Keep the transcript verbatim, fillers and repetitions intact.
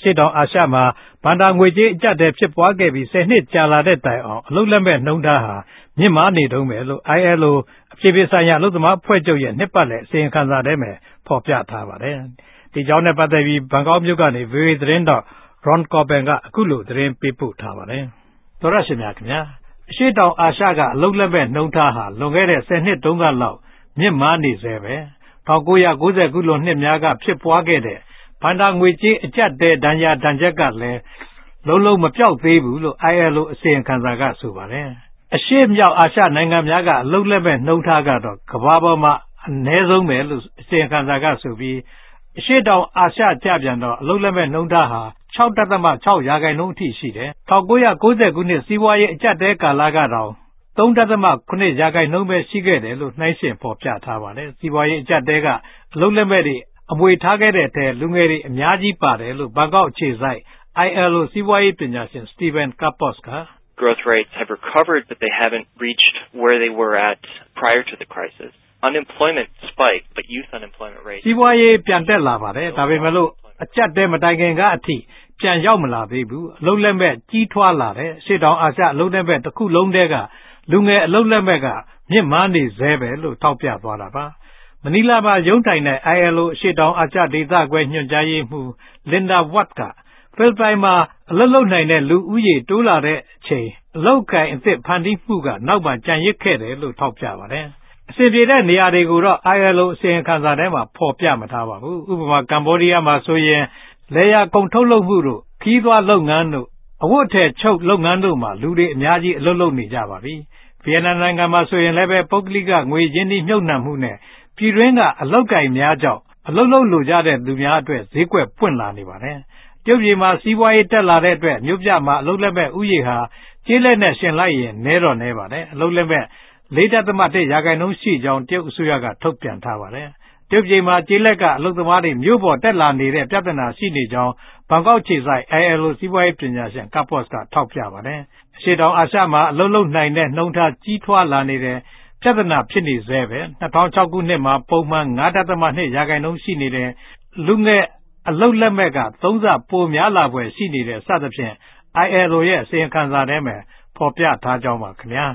ရှေ့တောင်အာရှမှာဘဏ္ဍာငွေကြေးအကျပ်အတည်းဖြစ်ပွားခဲ့ပြီးဆယ်နှစ်ကြာလာတဲ့တိုင်အောင်အလုပ်လက်မဲ့နှုန်းထားဟာမြင့်မားနေတုန်းပဲလို့ I L O အပြည်ပြည်ဆိုင်ရာအလုပ်သမားအဖွဲ့ချုပ်ရဲ့နှစ်ပတ်လည်အစီရင်ခံစာထဲမှာဖော်ပြထားပါတယ်။ဒီကြောင့်နဲ့ပတ်သက်ပြီးဘန်ကောက်မြို့ကနေ V O A သတင်းတော့ Ron Corbin ကအခုလိုသတင်းပေးပို့ထားပါတယ်။သောရရှိမြခင်ဗျာအရှေ့တောင်အာရှကအလုပ်လက်မဲ့နှုန်းထားဟာလွန်ခဲ့တဲ့ဆယ်နှစ်တုန်းကလောက်မြင့်မားနေစေပဲ။၁၉၉၀ခုလွန်နှစ်များကဖြစ်ပွားခဲ့တဲ့ဘဏ္ဍာငွေကြေးအကျပ်တဲဒဏ်ရာဒဏ်ချက်ကလည်းလုံးလုံးမပြောက်သေးဘူးလို့ I L O အစီရင်ခံစာကဆိုပါတယ်။အရှေ့မြောက်အာရှနိုင်ငံများကအလုပ်လက်မဲ့နှုန်းထားကတော့ကမ္ဘာပေါ်မှာအနည်းဆုံးပဲလို့အစီရင်ခံစာကဆိုပြီးအရှေ့တောင်အာရှကျပြန်တော့အလုပ်လက်မဲ့နှုန်းထားဟာ၆.၆ ရာခိုင်နှုန်းအထိရှိတယ်။၁၉၉၀ခုနှစ်စီးပွားရေးအကျပ်တဲကာလကတော့၃.၇ ရာခိုင်နှုန်းပဲရှိခဲ့တယ်လို့နှိုင်းယှဉ်ဖော်ပြထားပါတယ်။စီးပွားရေးအကျပ်တဲကအလုပ်လက်မဲ့တွေအမွေထားခဲ့တဲ့အထက်လူငယ်တွေအများကြီးပါတယ်လို့ဘန်ကောက်အခြေစိုက် I L O စီးပွားရေးပညာရှင် Stephen Kapos က Growth rates have recovered, but they haven't reached where they were at prior to the crisis. Unemployment spiked, but youth unemployment rate စီးပွားရေးပြန်တက်လာပါတယ်။ဒါပေမဲ့လို့အကျပ်တဲမတိုင်ခင်ကအထိပြန်ရောက်မလာသေးဘူး။အလုပ်လက်မဲ့ကြီးထွားလာတဲ့ရှေ့တောင်အာရှအလုပ်လက်မဲ့တစ်ခုလုံးတည်းကလူငယ်အလုပ်လက်မဲ့ကမြင့်မားနေသေးပဲလို့ထောက်ပြသွားတာပါ။မနီလာမှာရုံးထိုင်တဲ့ I L O ရှေ့တောင်အာရှဒေသခွဲညွှန်ကြားရေးမှူး Linda Watt ကဖိလစ်ပိုင်မှာအလုပ်လုပ်နိုင်တဲ့လူဦးရေတိုးလာတဲ့အချိန်အလုပ်ကိုင်အသစ်ဖန်တီးမှုကနောက်မှကြံရစ်ခဲ့တယ်လို့ထောက်ပြပါတယ်။အစီအပြေတဲ့နေရာတွေကိုတော့ I L O အစီရင်ခံစာထဲမှာဖော်ပြမထားပါဘူး။ဥပမာကမ္ဘောဒီးယားမှာဆိုရင်လေယာကုန်ထုတ်လုပ်မှုတို့ခီးသွွားလုပ်ငန်းတို့အဝတ်အထည်ချုပ်လုပ်ငန်းတို့မှာလူတွေအများကြီးအလုပ်လုပ်နေကြပါပြီ။ဗီယက်နမ်နိုင်ငံမှာဆိုရင်လည်းပဲပုဂ္ဂလိကငွေရင်းနှီးမြှုပ်နှံမှုနဲ့ပြည်တွင်းကအလုပ်ကိုင်များကြောင့်အလုပ်လုပ်လိုကြတဲ့လူများအတွက်ဈေးကွက်ပွင့်လာနေပါတယ်။တရုတ်ပြည်မှာစီးပွားရေးတက်လာတဲ့အတွက်မြို့ပြမှာအလုပ်လက်မဲ့ဥယေဟာကျေးလက်နဲ့ရှင်လိုက်ရင်နည်းတော့နည်းပါတယ်။အလုပ်လက်မဲ့ ၄.၁ ရာခိုင်နှုန်းရှိကြောင်းတရုတ်အစိုးရကထုတ်ပြန်ထားပါတယ်။တရုတ်ပြည်မှာကျေးလက်ကအလုပ်သမားတွေမြို့ပေါ်တက်လာနေတဲ့ပြဿနာရှိနေကြောင်းဘန်ကောက်ခြေစိုက် I L O စီးပွားရေးပညာရှင် Kapos ကထောက်ပြပါတယ်။အရှေ့တောင်အာရှမှာအလုပ်လုပ်နိုင်တဲ့နှုန်းထားကြီးထွားလာနေတဲ့ပြဿနာဖြစ်နေသေးပဲ။၂၀၀၆ခုနှစ်မှာပုံမှန် ၅.၂ ရာခိုင်နှုန်းရှိနေတဲ့လူငယ်အလုပ်လက်မဲ့ကသုံးဆပိုများလာဖွယ်ရှိနေတဲ့စသဖြင့် I L O ရဲ့အစီရင်ခံစာထဲမှာဖော်ပြထားကြောင်းပါခင်ဗျာ